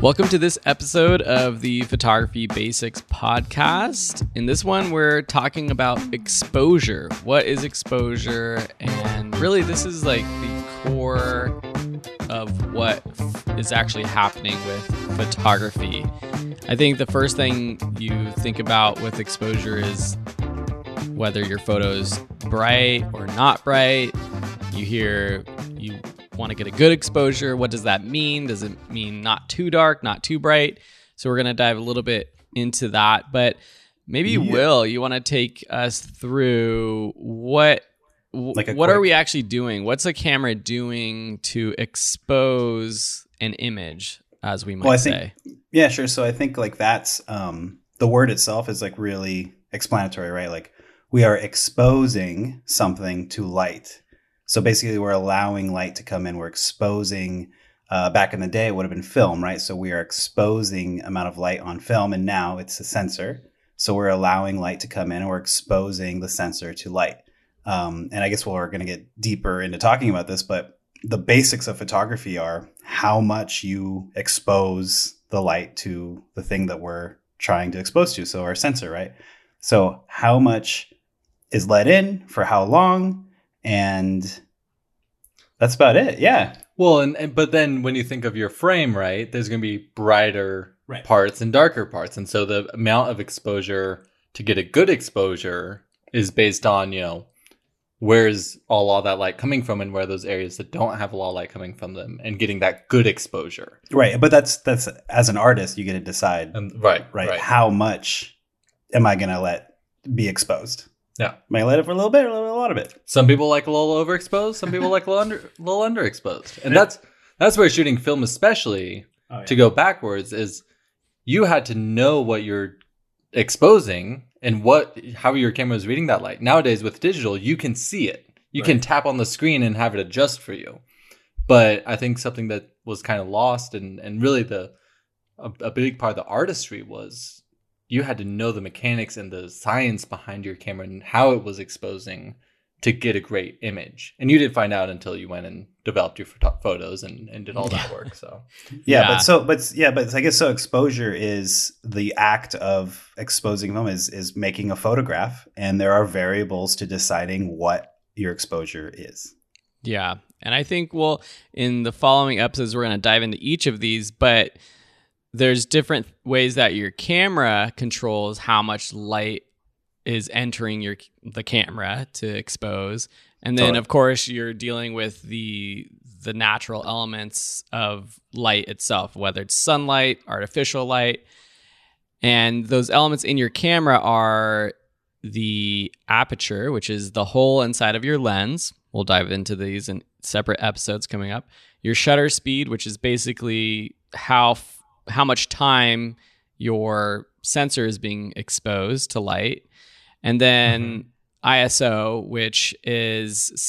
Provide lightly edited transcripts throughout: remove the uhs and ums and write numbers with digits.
Welcome to this episode of the Photography Basics podcast. In this one, we're talking about exposure. What is exposure? And really, this is like the core of what is actually happening with photography. I think the first thing you think about with exposure is whether your photo's bright or not bright. You want to get a good exposure. What does that mean? Does it mean not too dark, not too bright? So we're going to dive a little bit into that. But maybe Will, you want to take us through what are we actually doing? What's a camera doing to expose an image, as we might say? Yeah, sure. So I think like that's the word itself is like really explanatory, right? Like we are exposing something to light. So basically, we're allowing light to come in. We're exposing, back in the day, it would have been film, right? So we are exposing amount of light on film, and now it's a sensor. So we're allowing light to come in, and we're exposing the sensor to light. And I guess we're going to get deeper into talking about this, but the basics of photography are how much you expose the light to the thing that we're trying to expose to. So our sensor, right? So how much is let in for how long? And that's about it. Yeah. Well, but then when you think of your frame, right, there's going to be brighter parts and darker parts. And so the amount of exposure to get a good exposure is based on, where's all that light coming from and where are those areas that don't have a lot of light coming from them and getting that good exposure. Right. But that's as an artist, you get to decide. Right. How much am I going to let be exposed? Yeah. Might let it for a little bit or a lot of it. Some people like a little overexposed. Some people like a little underexposed. And that's where shooting film especially, to go backwards, is you had to know what you're exposing and how your camera is reading that light. Nowadays with digital, you can see it. You can tap on the screen and have it adjust for you. But I think something that was kind of lost and really a big part of the artistry was you had to know the mechanics and the science behind your camera and how it was exposing to get a great image. And you didn't find out until you went and developed your photos and did all that work. So but I guess so. Exposure is the act of exposing film is making a photograph, and there are variables to deciding what your exposure is. Yeah, and I think in the following episodes we're going to dive into each of these, but there's different ways that your camera controls how much light is entering the camera to expose. And then, of course, you're dealing with the natural elements of light itself, whether it's sunlight, artificial light. And those elements in your camera are the aperture, which is the hole inside of your lens. We'll dive into these in separate episodes coming up. Your shutter speed, which is basically how much time your sensor is being exposed to light. And then ISO, which is the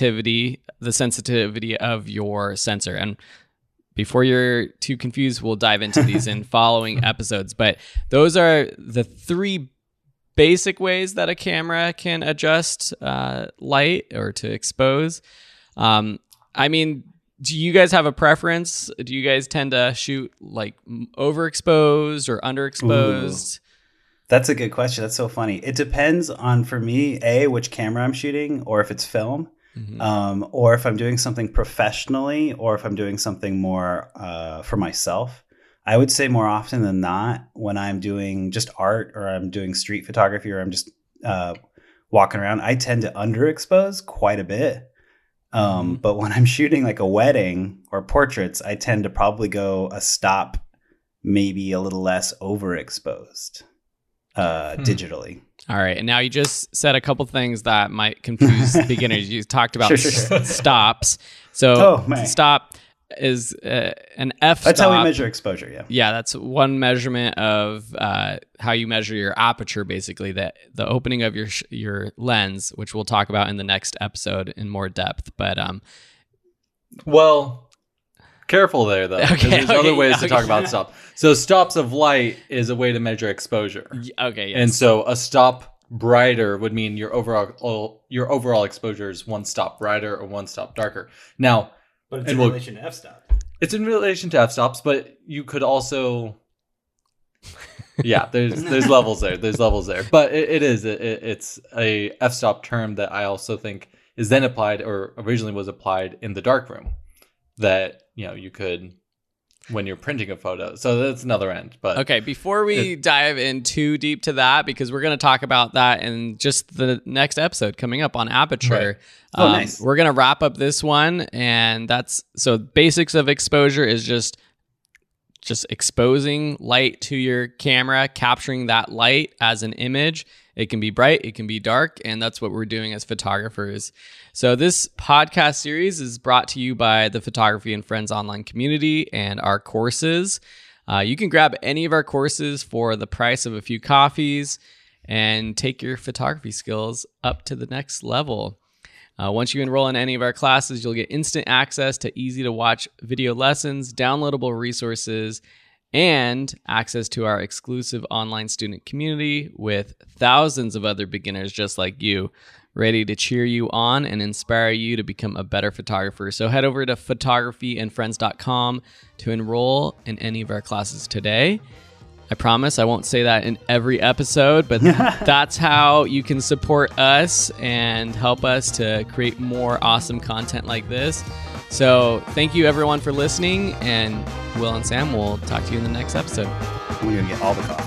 sensitivity of your sensor. And before you're too confused, we'll dive into these in following episodes. But those are the three basic ways that a camera can adjust light or to expose. Do you guys have a preference? Do you guys tend to shoot like overexposed or underexposed? Ooh, that's a good question. That's so funny. It depends on, for me, which camera I'm shooting, or if it's film, or if I'm doing something professionally, or if I'm doing something more for myself. I would say more often than not, when I'm doing just art or I'm doing street photography or I'm just walking around, I tend to underexpose quite a bit. But when I'm shooting like a wedding or portraits, I tend to probably go a stop, maybe a little less overexposed digitally. All right. And now you just said a couple things that might confuse beginners. You talked about stops. So stop is an f-stop. That's how we measure exposure, yeah. Yeah, that's one measurement of how you measure your aperture, basically, the opening of your lens, which we'll talk about in the next episode in more depth. But careful there, though, because there's other ways to talk about stop. So stops of light is a way to measure exposure. Okay, yes. And so a stop brighter would mean your overall exposure is one stop brighter or one stop darker. Now, but it's in relation to f-stop. It's in relation to f-stops, but you could also... Yeah, there's levels there. There's levels there. But it's a f-stop term that I also think is then applied, or originally was applied, in the darkroom. That, you could... when you're printing a photo. So that's another end. But okay, before we dive in too deep to that, because we're going to talk about that in just the next episode coming up on Aperture. Right. Nice. We're going to wrap up this one, and so basics of exposure is just exposing light to your camera, capturing that light as an image. It can be bright, it can be dark, and that's what we're doing as photographers. So this podcast series is brought to you by the Photography and Friends online community and our courses. You can grab any of our courses for the price of a few coffees and take your photography skills up to the next level. Once you enroll in any of our classes, you'll get instant access to easy-to-watch video lessons, downloadable resources, and access to our exclusive online student community with thousands of other beginners just like you, ready to cheer you on and inspire you to become a better photographer. So head over to photographyandfriends.com to enroll in any of our classes today. I promise I won't say that in every episode, but that's how you can support us and help us to create more awesome content like this. So thank you everyone for listening, and Will and Sam will talk to you in the next episode. I'm going to get all the coffee.